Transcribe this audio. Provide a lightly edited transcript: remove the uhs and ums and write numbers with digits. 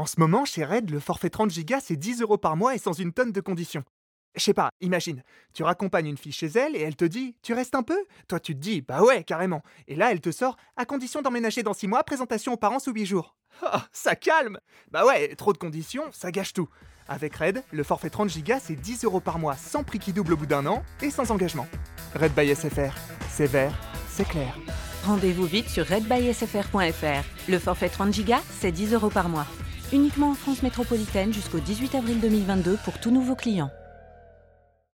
En ce moment, chez Red, le forfait 30 Go, c'est 10 € par mois et sans une tonne de conditions. Je sais pas, imagine, tu raccompagnes une fille chez elle et elle te dit « Tu restes un peu ?» Toi, tu te dis « Bah ouais, carrément !» Et là, elle te sort « À condition d'emménager dans 6 mois, présentation aux parents sous 8 jours. » Ah, ça calme. Bah ouais, trop de conditions, ça gâche tout. Avec Red, le forfait 30 Go, c'est 10 € par mois sans prix qui double au bout d'un an et sans engagement. Red by SFR, c'est vert, c'est clair. Rendez-vous vite sur redbysfr.fr. Le forfait 30 Go, c'est 10 € par mois. Uniquement en France métropolitaine jusqu'au 18 avril 2022 pour tous nouveaux clients.